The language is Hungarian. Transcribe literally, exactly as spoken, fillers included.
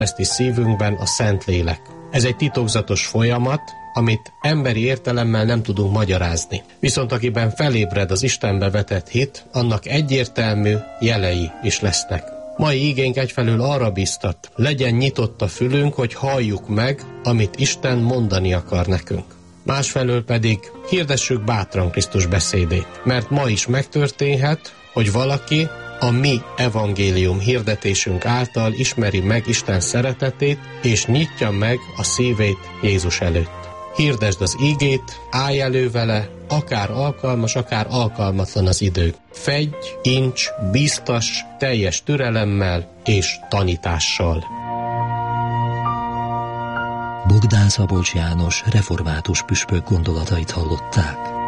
eszti szívünkben a Szentlélek. Ez egy titokzatos folyamat, amit emberi értelemmel nem tudunk magyarázni. Viszont akiben felébred az Istenbe vetett hit, annak egyértelmű jelei is lesznek. Mai igénk egyfelől arra biztat, legyen nyitott a fülünk, hogy halljuk meg, amit Isten mondani akar nekünk. Másfelől pedig hirdessük bátran Krisztus beszédét, mert ma is megtörténhet, hogy valaki a mi evangélium hirdetésünk által ismeri meg Isten szeretetét, és nyitja meg a szívét Jézus előtt. Hirdesd az ígét, állj elő vele, akár alkalmas, akár alkalmatlan az idő. Fedj, incs, bíztass, teljes türelemmel és tanítással. Bogdán Szabolcs János református püspök gondolatait hallották.